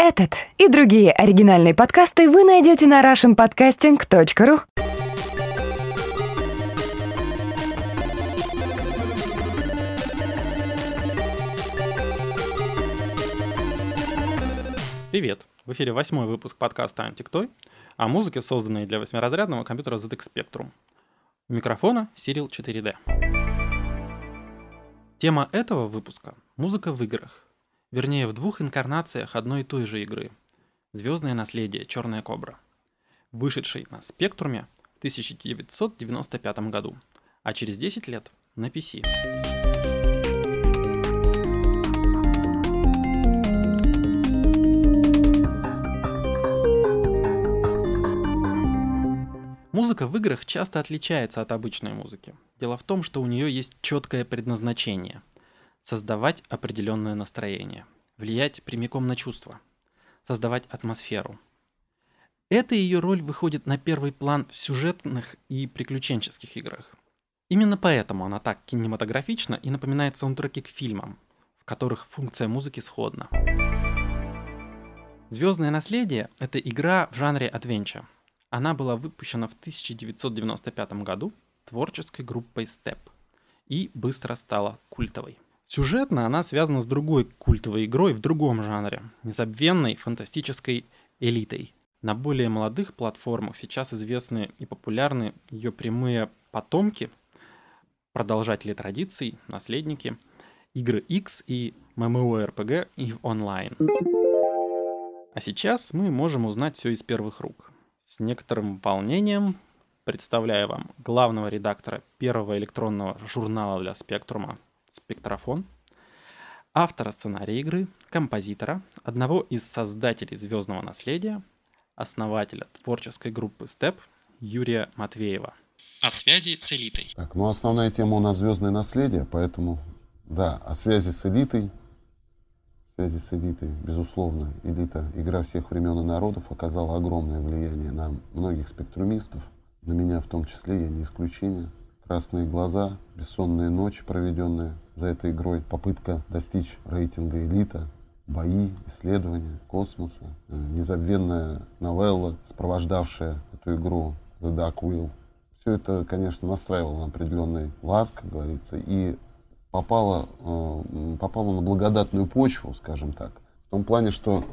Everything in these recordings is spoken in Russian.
Этот и другие оригинальные подкасты вы найдете на russianpodcasting.ru. Привет! В эфире 8-й выпуск подкаста «Антиктой» о музыке, созданной для восьмиразрядного компьютера ZX Spectrum. У микрофона Cyril 4D. Тема этого выпуска – музыка в играх. Вернее, в двух инкарнациях одной и той же игры – «Звездное наследие. Черная кобра», вышедшей на Спектруме в 1995 году, а через 10 лет на PC. Музыка в играх часто отличается от обычной музыки. Дело в том, что у нее есть четкое предназначение – создавать определенное настроение, влиять прямиком на чувства, создавать атмосферу. Эта ее роль выходит на первый план в сюжетных и приключенческих играх. Именно поэтому она так кинематографична и напоминает саундтреки к фильмам, в которых функция музыки сходна. «Звездное наследие» — это игра в жанре адвенча. Она была выпущена в 1995 году творческой группой Step и быстро стала культовой. Сюжетно она связана с другой культовой игрой в другом жанре – незабвенной фантастической «Элитой». На более молодых платформах сейчас известны и популярны ее прямые потомки, продолжатели традиций, наследники, игры X и MMORPG EVE Online. А сейчас мы можем узнать все из первых рук. С некоторым волнением представляю вам главного редактора первого электронного журнала для Спектрума «Спектрофон», автора сценария игры, композитора, одного из создателей «Звездного наследия», основателя творческой группы Step Юрия Матвеева. О связи с элитой. Так, основная тема у нас «Звездное наследие», поэтому, да, о связи с элитой. Безусловно, элита, игра всех времен и народов, оказала огромное влияние на многих спектрумистов. На меня в том числе, я не исключение. Красные глаза, бессонные ночи, проведенные за этой игрой, попытка достичь рейтинга элита, бои, исследования космоса, незабвенная новелла, сопровождавшая эту игру The Dark Wheel. Все это, конечно, настраивало на определенный лад, как говорится, и попало на благодатную почву, скажем так. В том плане, что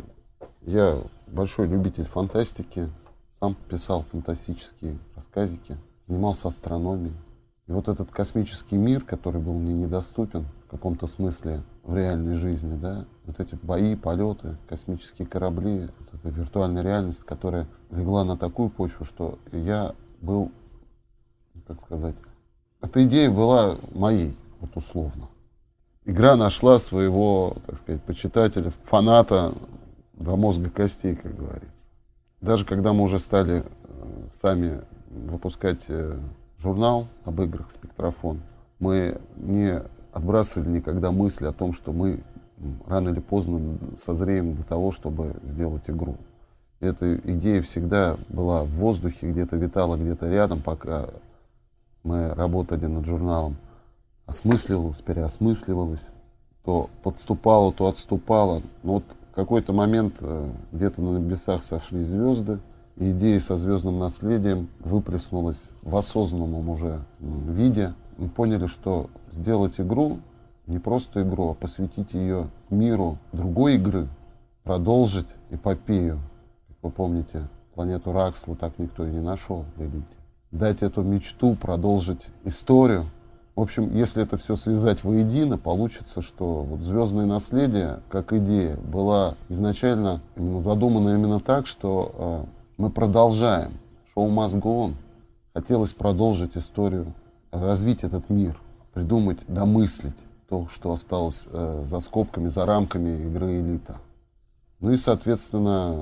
я большой любитель фантастики, сам писал фантастические рассказики, занимался астрономией. И вот этот космический мир, который был мне недоступен в каком-то смысле в реальной жизни, да, вот эти бои, полеты, космические корабли, вот эта виртуальная реальность, которая легла на такую почву, что я был, как сказать, эта идея была моей, вот условно. Игра нашла своего, так сказать, почитателя, фаната до мозга костей, как говорится. Даже когда мы уже стали сами выпускать журнал об играх «Спектрофон», мы не отбрасывали никогда мысли о том, что мы рано или поздно созреем для того, чтобы сделать игру. Эта идея всегда была в воздухе, где-то витала где-то рядом, пока мы работали над журналом. Осмысливалась, переосмысливалась, то подступала, то отступала. Но вот в какой-то момент где-то на небесах сошлись звезды, и идея со звездным наследием выплеснулась в осознанном уже виде. Мы поняли, что сделать игру, не просто игру, а посвятить ее миру другой игры, продолжить эпопею. Как вы помните, планету Раксла так никто и не нашел в элите. Дать эту мечту, продолжить историю. В общем, если это все связать воедино, получится, что вот «Звездное наследие» как идея была изначально задумана именно так, что мы продолжаем. Show must go on. Хотелось продолжить историю, развить этот мир, придумать, домыслить то, что осталось за скобками, за рамками игры «Элита». Ну и, соответственно,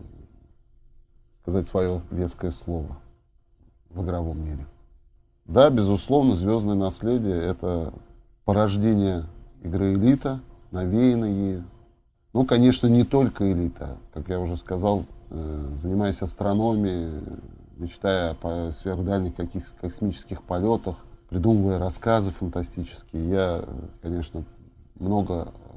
сказать свое веское слово в игровом мире. Да, безусловно, «Звездное наследие» — это порождение игры «Элита», навеяно ею. Ну, конечно, не только «Элита». Как я уже сказал, занимаясь астрономией, мечтая о сверхдальних каких-то космических полетах, придумывая рассказы фантастические, я, конечно, много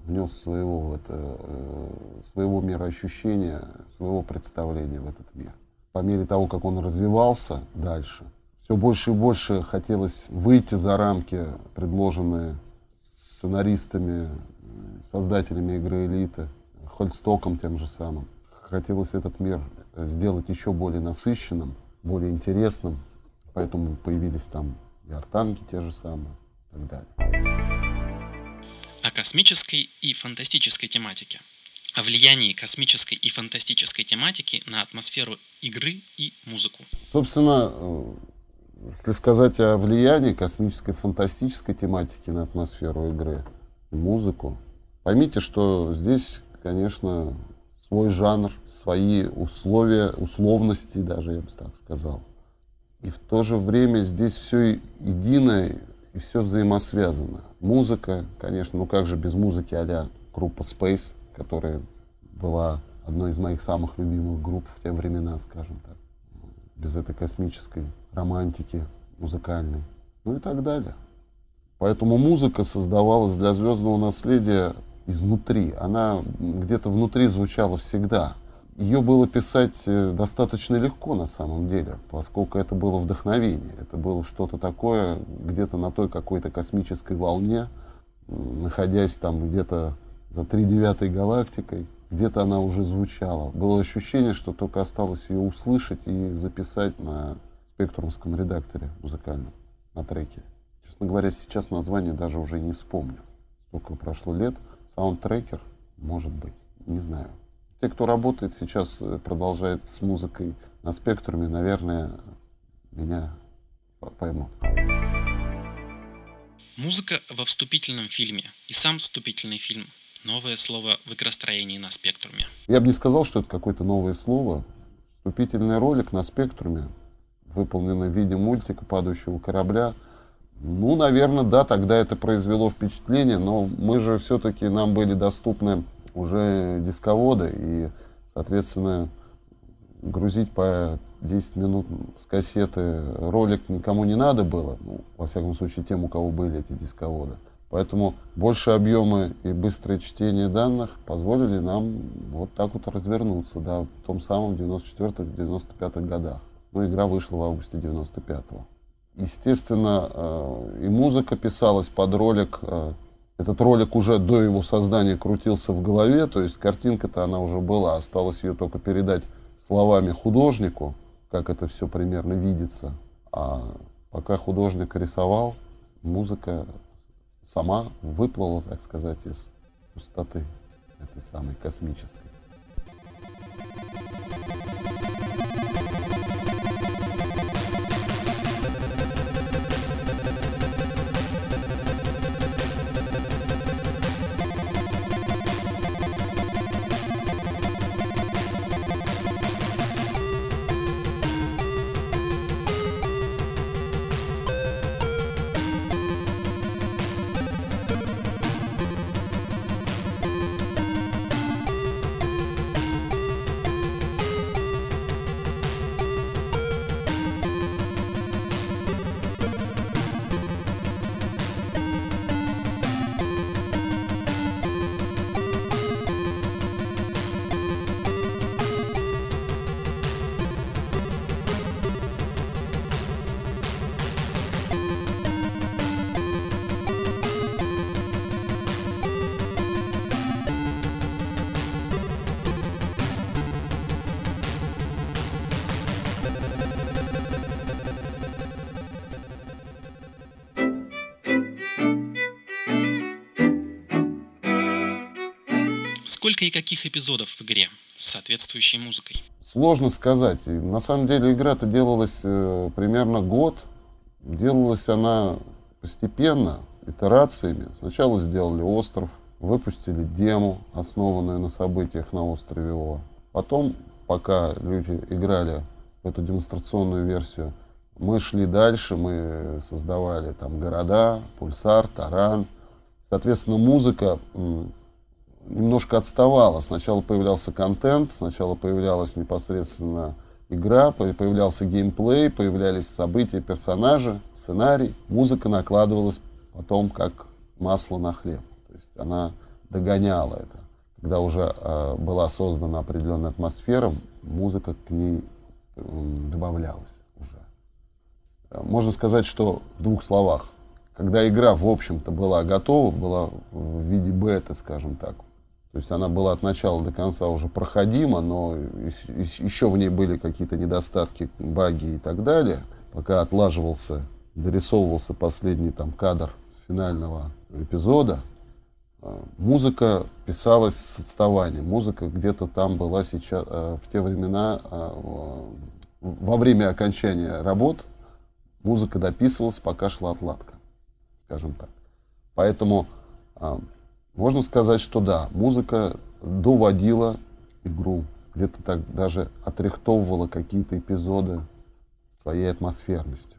внес своего мироощущения, своего представления в этот мир. По мере того, как он развивался дальше, все больше и больше хотелось выйти за рамки, предложенные сценаристами, создателями игры «Элита», Хольстоком тем же самым. Хотелось этот мир сделать еще более насыщенным, более интересным, поэтому появились там и артанги те же самые и так далее. О космической и фантастической тематике. О влиянии космической и фантастической тематики на атмосферу игры и музыку. Собственно, если сказать о влиянии космической и фантастической тематики на атмосферу игры и музыку, поймите, что здесь, конечно, свой жанр, свои условия, условности даже, я бы так сказал. И в то же время здесь все единое и все взаимосвязано. Музыка, конечно, ну как же без музыки а-ля группа Space, которая была одной из моих самых любимых групп в те времена, скажем так. Без этой космической романтики музыкальной, ну и так далее. Поэтому музыка создавалась для «Звездного наследия» изнутри. Она где-то внутри звучала всегда. Ее было писать достаточно легко на самом деле, поскольку это было вдохновение. Это было что-то такое, где-то на той какой-то космической волне, находясь там где-то за 3/9 галактикой, где-то она уже звучала. Было ощущение, что только осталось ее услышать и записать на спектрумском редакторе музыкальном, на треке. Честно говоря, сейчас название даже уже не вспомню. Сколько прошло лет. Саундтрекер, может быть, не знаю. Те, кто работает сейчас, продолжает с музыкой на спектруме, наверное, меня поймут. Музыка во вступительном фильме и сам вступительный фильм. Новое слово в игростроении на спектруме. Я бы не сказал, что это какое-то новое слово. Вступительный ролик на спектруме, выполненный в виде мультика «Падающего корабля». Ну, наверное, да, тогда это произвело впечатление, но мы же все-таки, нам были доступны уже дисководы, и, соответственно, грузить по 10 минут с кассеты ролик никому не надо было, ну, во всяком случае, тем, у кого были эти дисководы. Поэтому большие объемы и быстрое чтение данных позволили нам вот так вот развернуться, да, в том самом 94-95 годах. Ну, игра вышла в августе 95-го. Естественно, и музыка писалась под ролик. Этот ролик уже до его создания крутился в голове, то есть картинка-то она уже была, осталось ее только передать словами художнику, как это все примерно видится. А пока художник рисовал, музыка сама выплыла, так сказать, из пустоты этой самой космической. Сколько и каких эпизодов в игре с соответствующей музыкой? Сложно сказать. И на самом деле игра-то делалась примерно год. Делалась она постепенно, итерациями. Сначала сделали остров, выпустили демо, основанную на событиях на острове О. Потом, пока люди играли в эту демонстрационную версию, мы шли дальше, мы создавали там города, Пульсар, Таран. Соответственно, музыка немножко отставала. Сначала появлялся контент, сначала появлялась непосредственно игра, появлялся геймплей, появлялись события, персонажи, сценарий. Музыка накладывалась потом как масло на хлеб. То есть она догоняла это. Когда уже была создана определенная атмосфера, музыка к ней добавлялась уже. Можно сказать, что в двух словах. Когда игра, в общем-то, была готова, была в виде беты, скажем так, то есть она была от начала до конца уже проходима, но еще в ней были какие-то недостатки, баги и так далее. Пока отлаживался, дорисовывался последний там кадр финального эпизода, музыка писалась с отставанием. Музыка где-то там была сейчас, в те времена, во время окончания работ, музыка дописывалась, пока шла отладка, скажем так. Поэтому можно сказать, что да, музыка доводила игру, где-то так даже отрихтовывала какие-то эпизоды своей атмосферностью.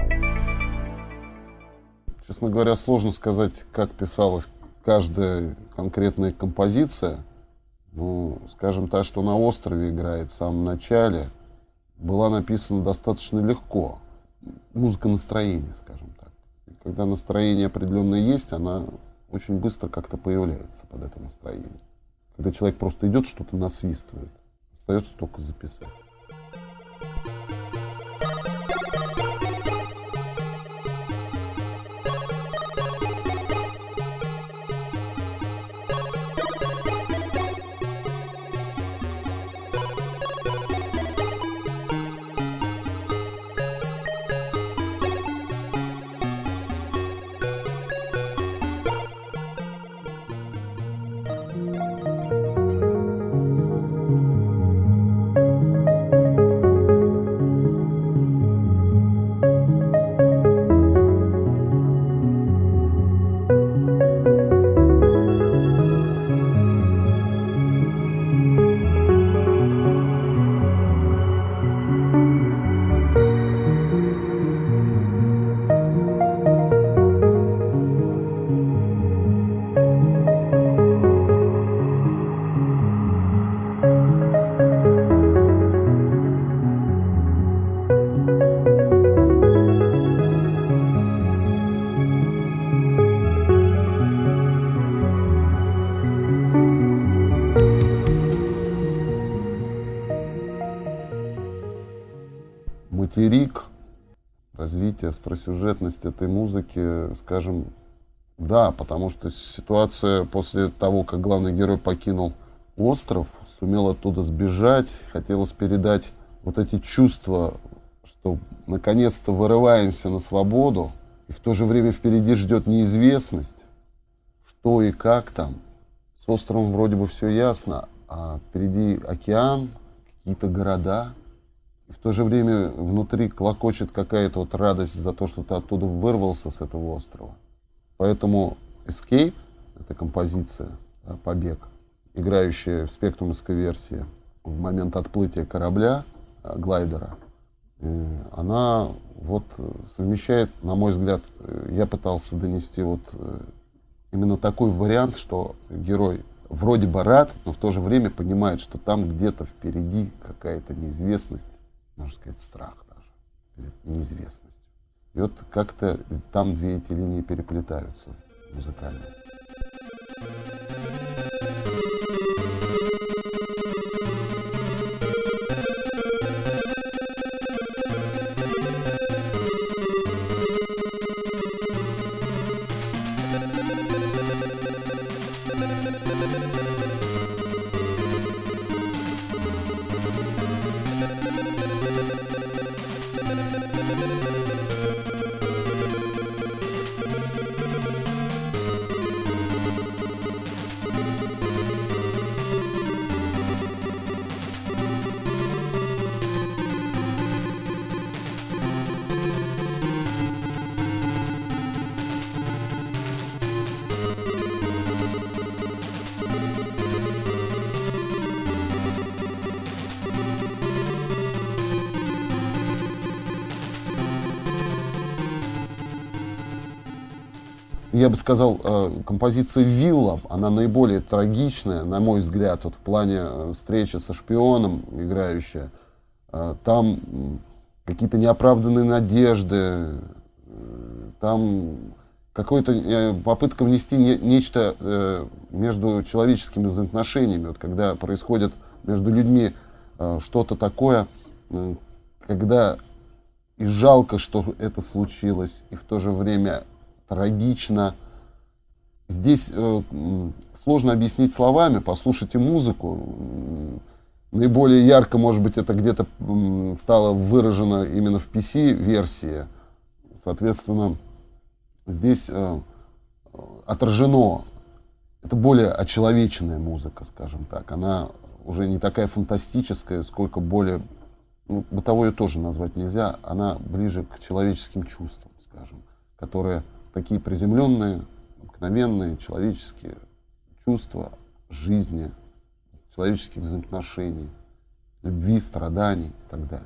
Честно говоря, сложно сказать, как писалась каждая конкретная композиция. Ну, скажем так, что «На острове» играет в самом начале, была написана достаточно легко. Музыка настроения, скажем так. И когда настроение определенное есть, она очень быстро как-то появляется под это настроение. Когда человек просто идет, что-то насвистывает. Остается только записать. Материк, развитие, остросюжетность этой музыки, скажем, да, потому что ситуация после того, как главный герой покинул остров, сумел оттуда сбежать, хотелось передать вот эти чувства, что наконец-то вырываемся на свободу, и в то же время впереди ждет неизвестность, что и как там. С островом вроде бы все ясно, а впереди океан, какие-то города. В то же время внутри клокочет какая-то вот радость за то, что ты оттуда вырвался с этого острова. Поэтому Escape, эта композиция, побег, играющая в спектрумовской версии в момент отплытия корабля, глайдера, она вот совмещает, на мой взгляд, я пытался донести вот именно такой вариант, что герой вроде бы рад, но в то же время понимает, что там где-то впереди какая-то неизвестность, можно сказать, страх даже перед неизвестностью. И вот как-то там две эти линии переплетаются музыкально. Я бы сказал, композиция «Вилла», она наиболее трагичная, на мой взгляд, вот в плане встречи со шпионом играющая. Там какие-то неоправданные надежды, там какой-то попытка внести нечто между человеческими взаимоотношениями. Вот когда происходит между людьми что-то такое, когда и жалко, что это случилось, и в то же время трагично. Здесь сложно объяснить словами, послушайте музыку. Наиболее ярко, может быть, это где-то стало выражено именно в PC-версии. Соответственно, здесь отражено. Это более очеловеченная музыка, скажем так. Она уже не такая фантастическая, сколько более... Ну, бытовой ее тоже назвать нельзя. Она ближе к человеческим чувствам, скажем, которые такие приземленные, обыкновенные человеческие чувства жизни, человеческих взаимоотношений, любви, страданий и так далее.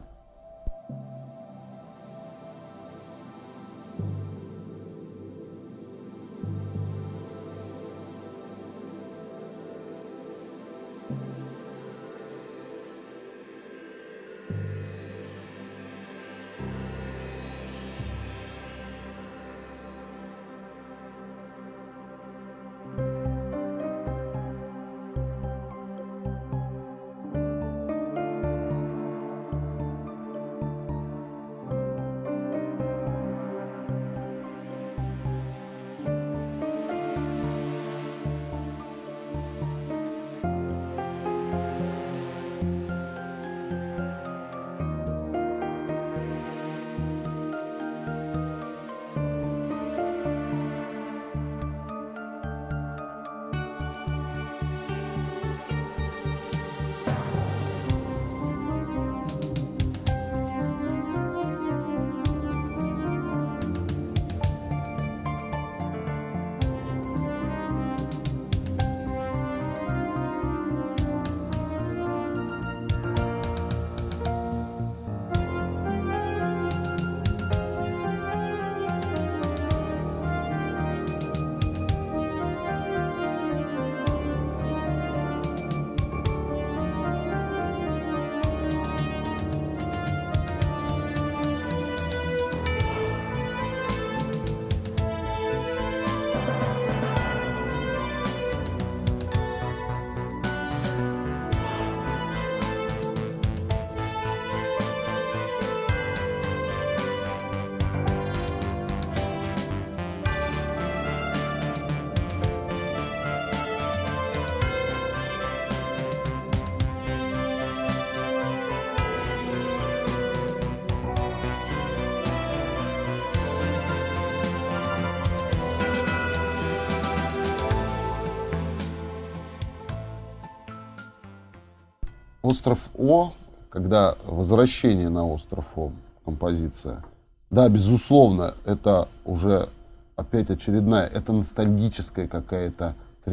Остров О, когда возвращение на остров О, композиция, да, безусловно, это уже опять очередная, это ностальгическая какая-то,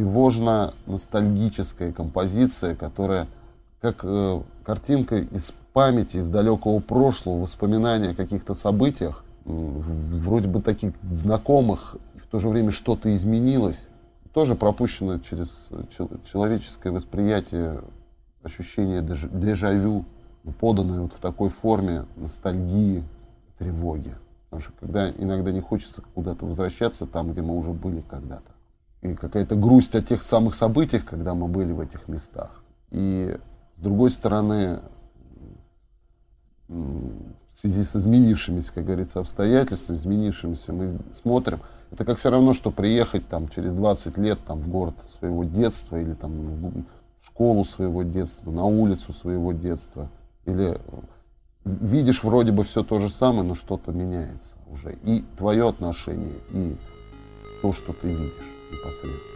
тревожно-ностальгическая композиция, которая как картинка из памяти, из далекого прошлого, воспоминания о каких-то событиях, вроде бы таких знакомых, и в то же время что-то изменилось, тоже пропущено через человеческое восприятие, ощущение дежавю, поданное вот в такой форме ностальгии, тревоги. Потому что когда иногда не хочется куда-то возвращаться там, где мы уже были когда-то. И какая-то грусть о тех самых событиях, когда мы были в этих местах. И с другой стороны, в связи с изменившимися, как говорится, обстоятельствами, изменившимися, мы смотрим. Это как все равно, что приехать там через 20 лет там, в город своего детства или там в школу своего детства, на улицу своего детства. Или видишь вроде бы все то же самое, но что-то меняется уже. И твое отношение, и то, что ты видишь непосредственно.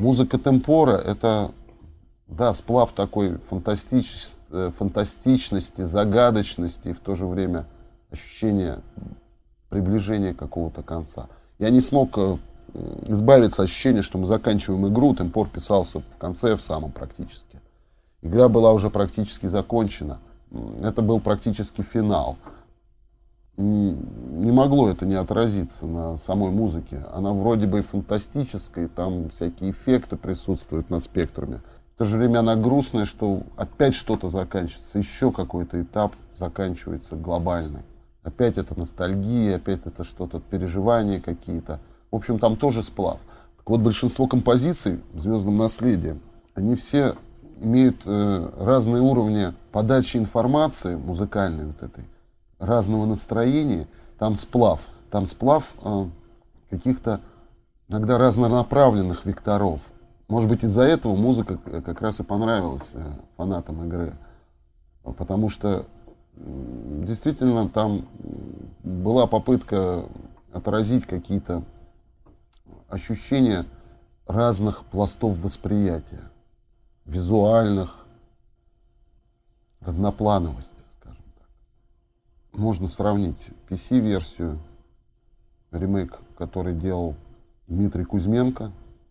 Музыка темпора — это, да, сплав такой фантастичности, загадочности и в то же время ощущения приближения какого-то конца. Я не смог избавиться от ощущения, что мы заканчиваем игру. Темпор писался в конце, в самом практически. Игра была уже практически закончена. Это был практически финал. Не могло это не отразиться на самой музыке. Она вроде бы и фантастическая, там всякие эффекты присутствуют на спектруме. В то же время она грустная, что опять что-то заканчивается, еще какой-то этап заканчивается глобальный. Опять это ностальгия, опять это что-то, переживания какие-то. В общем, там тоже сплав. Так вот, большинство композиций в «Звездном наследии», они все имеют разные уровни подачи информации музыкальной вот этой, разного настроения. Там сплав каких-то иногда разнонаправленных векторов. Может быть, из-за этого музыка как раз и понравилась фанатам игры. Потому что действительно там была попытка отразить какие-то ощущения разных пластов восприятия. Визуальных, разноплановости, скажем так. Можно сравнить PC-версию, ремейк, который делал Дмитрий Кузьменко,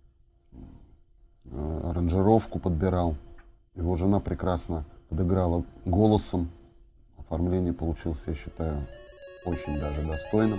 аранжировку подбирал. Его жена прекрасно подыграла голосом. Оформление получилось, я считаю, очень даже достойным.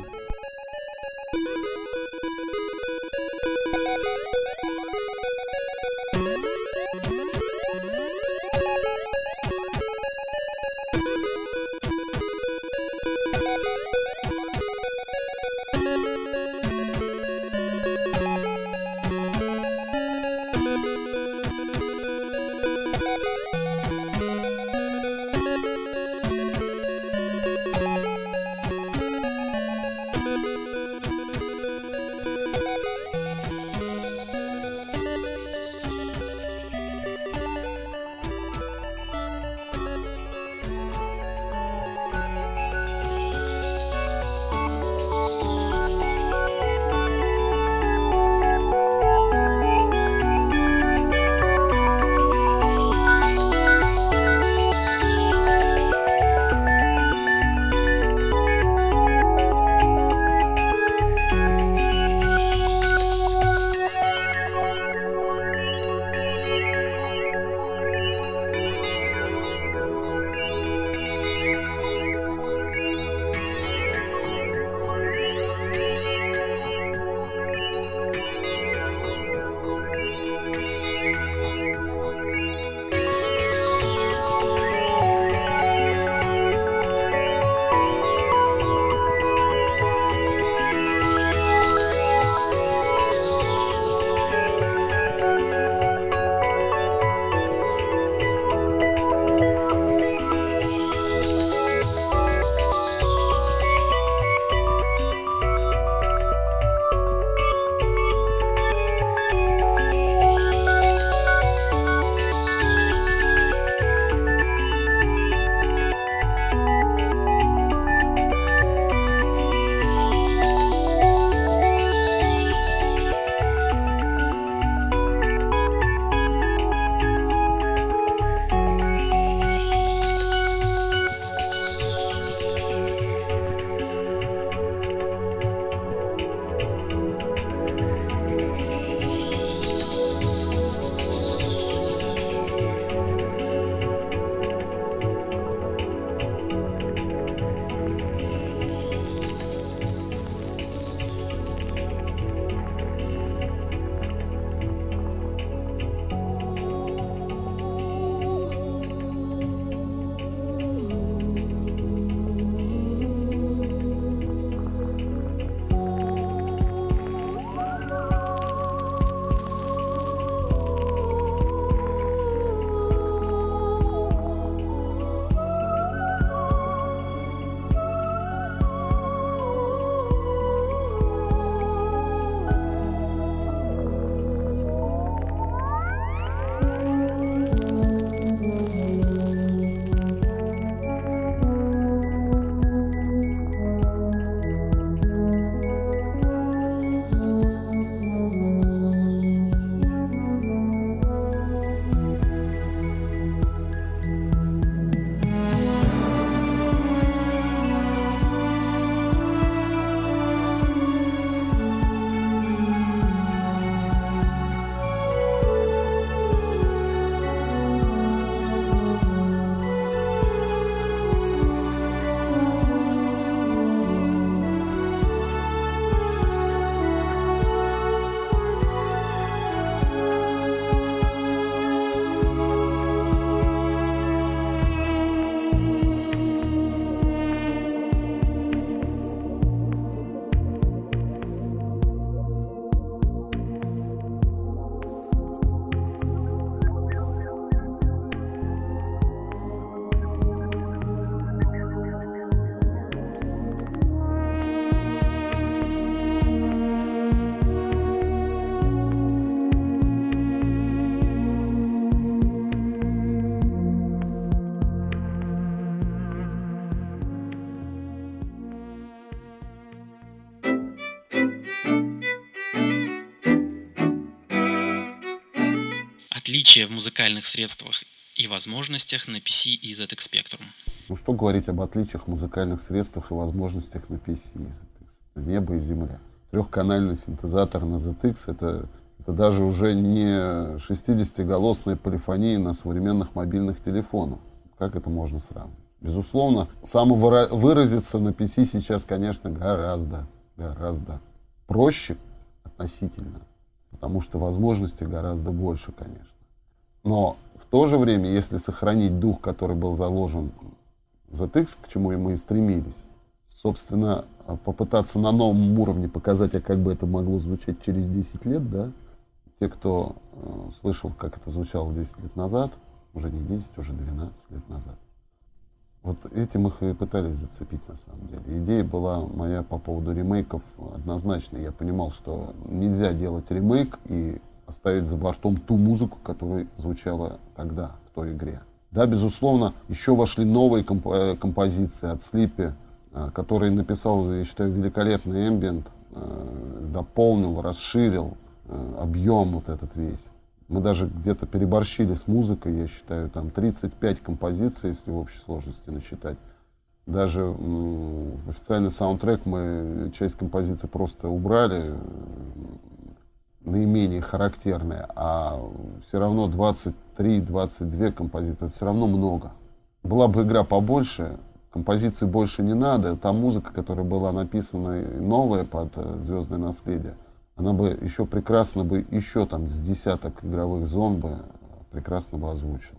отличия в музыкальных средствах и возможностях на PC и ZX Spectrum? Ну что говорить об отличиях в музыкальных средствах и возможностях на PC и ZX? Это небо и земля. Трехканальный синтезатор на ZX это даже уже не 60-голосная полифония на современных мобильных телефонах. Как это можно сравнить? Безусловно, самовыразиться на PC сейчас, конечно, гораздо проще относительно, потому что возможностей гораздо больше, конечно. Но в то же время, если сохранить дух, который был заложен в ZX, к чему и мы и стремились, собственно, попытаться на новом уровне показать, а как бы это могло звучать через 10 лет, да? Те, кто слышал, как это звучало 10 лет назад, уже не 10, уже 12 лет назад. Вот этим их и пытались зацепить на самом деле. Идея была моя по поводу ремейков однозначная. Я понимал, что нельзя делать ремейк и оставить за бортом ту музыку, которая звучала тогда в той игре. Да, безусловно, еще вошли новые композиции от Sleepy, который написал, я считаю, великолепный эмбиент, дополнил, расширил объем вот этот весь. Мы даже где-то переборщили с музыкой, я считаю, там 35 композиций, если в общей сложности насчитать. Даже в официальный саундтрек мы часть композиций просто убрали, наименее характерные, а все равно 23-22 композиции, это все равно много. Была бы игра побольше, композиций больше не надо, та музыка, которая была написана новая под «Звездное наследие», она бы еще прекрасно бы, еще там с десяток игровых зон бы прекрасно бы озвучила.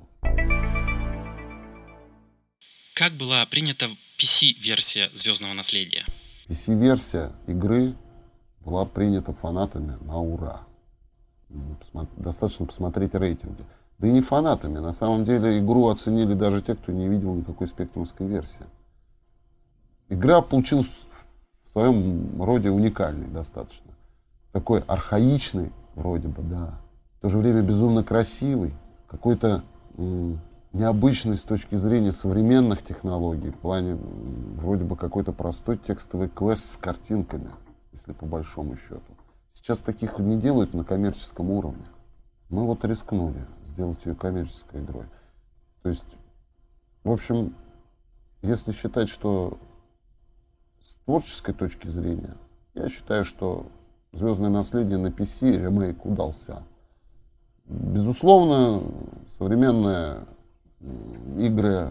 Как была принята PC-версия «Звездного наследия»? PC-версия игры была принята фанатами на ура. Достаточно посмотреть рейтинги. Да и не фанатами. На самом деле игру оценили даже те, кто не видел никакой спектрумской версии. Игра получилась в своем роде уникальной достаточно. Такой архаичный, вроде бы, да. В то же время безумно красивый. Какой-то необычный с точки зрения современных технологий. В плане вроде бы какой-то простой текстовый квест с картинками, если по большому счету. Сейчас таких не делают на коммерческом уровне. Мы вот рискнули сделать ее коммерческой игрой. То есть, в общем, если считать, что с творческой точки зрения, я считаю, что «Звездное наследие» на PC ремейк удался. Безусловно, современные игры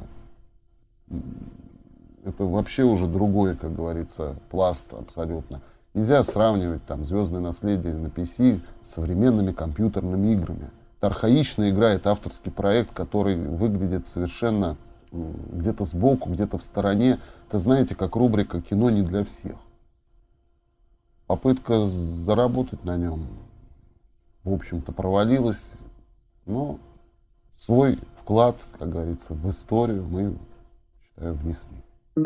это вообще уже другой, как говорится, пласт абсолютно. Нельзя сравнивать там «Звездное наследие» на PC с современными компьютерными играми. Это архаичная игра, это авторский проект, который выглядит совершенно где-то сбоку, где-то в стороне. Это, знаете, как рубрика «Кино не для всех». Попытка заработать на нем, в общем-то, провалилась, но свой вклад, как говорится, в историю мы, считаю, внесли.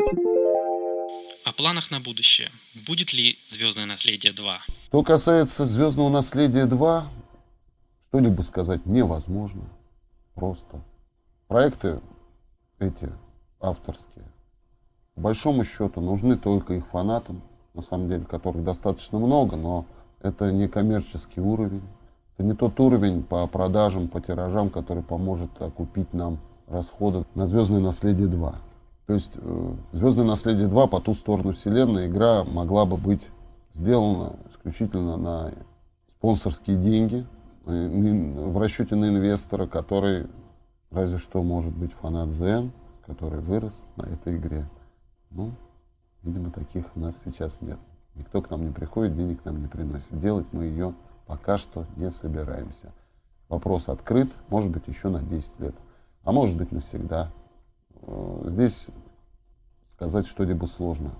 О планах на будущее. Будет ли «Звездное наследие 2»? Что касается «Звездного наследия 2», что-либо сказать невозможно. Просто. Проекты эти авторские, по большому счету, нужны только их фанатам, на самом деле, которых достаточно много, но это не коммерческий уровень. Это не тот уровень по продажам, по тиражам, который поможет окупить нам расходы на «Звездное наследие 2». То есть «Звездное наследие 2» по ту сторону вселенной игра могла бы быть сделана исключительно на спонсорские деньги, в расчете на инвестора, который разве что может быть фанат Zen, который вырос на этой игре. Ну, видимо, таких у нас сейчас нет. Никто к нам не приходит, денег нам не приносит. Делать мы ее пока что не собираемся. Вопрос открыт, может быть, еще на 10 лет, а может быть, навсегда. Здесь сказать что-либо сложно.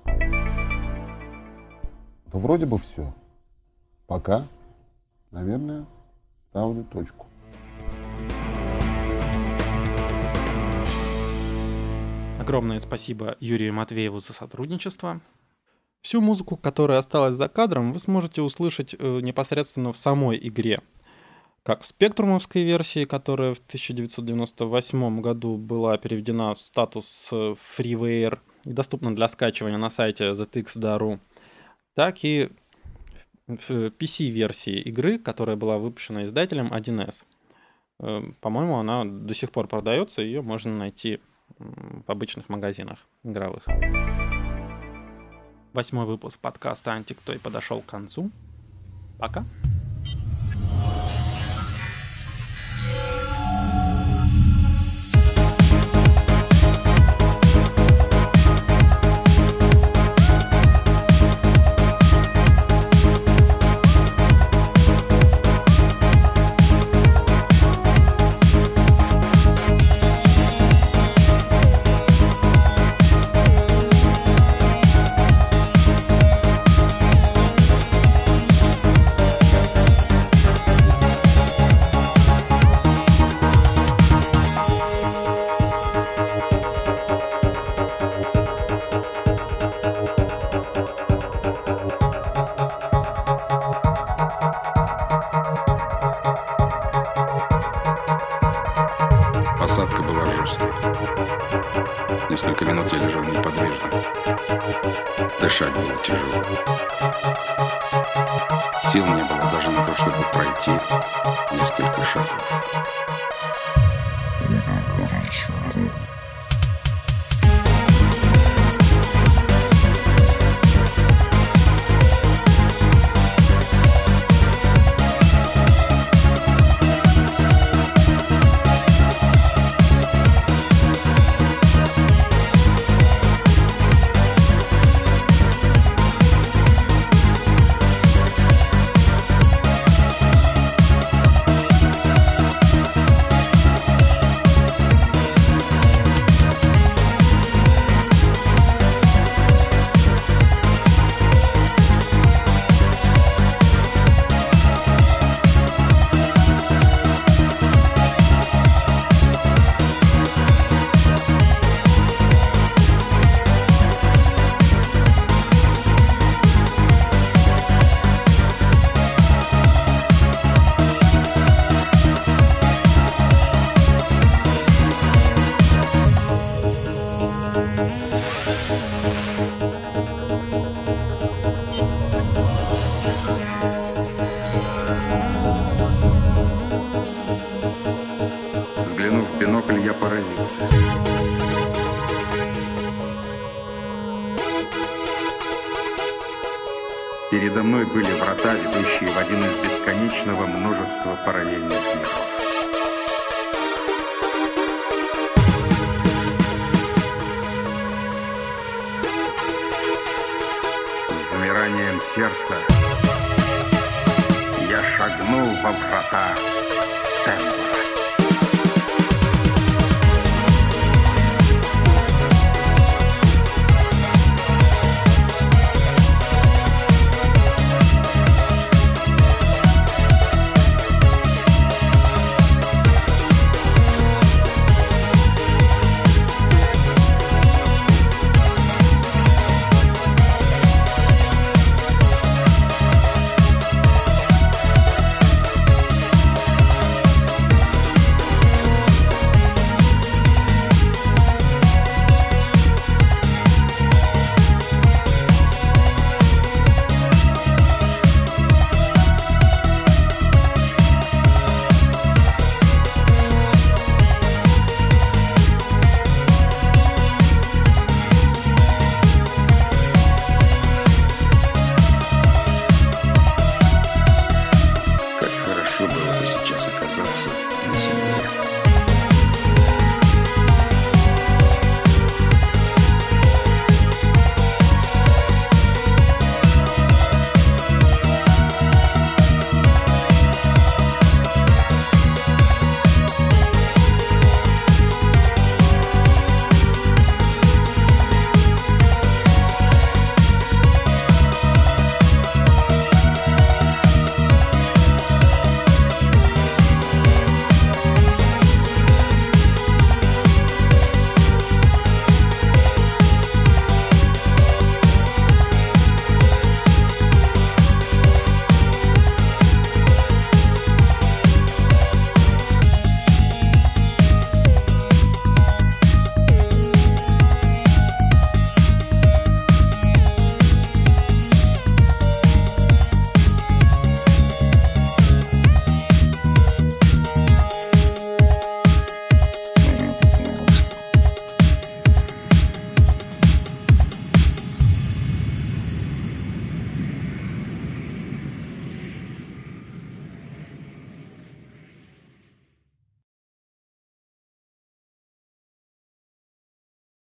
Да вроде бы все. Пока, наверное, ставлю точку. Огромное спасибо Юрию Матвееву за сотрудничество. Всю музыку, которая осталась за кадром, вы сможете услышать непосредственно в самой игре. Как в спектрумовской версии, которая в 1998 году была переведена в статус freeware и доступна для скачивания на сайте ZX.ru, так и в PC-версии игры, которая была выпущена издателем 1С. По-моему, она до сих пор продается, ее можно найти в обычных магазинах игровых. 8-й выпуск подкаста «Антиктой» подошел к концу. Пока. Посадка была жесткой. Несколько минут я лежал неподвижно. Дышать было тяжело. Сил не было даже на то, чтобы пройти несколько шагов. Взглянув в бинокль, я поразился. Передо мной были врата, ведущие в один из бесконечного множества параллельных миров. С замиранием сердца я шагнул во врата Темпо.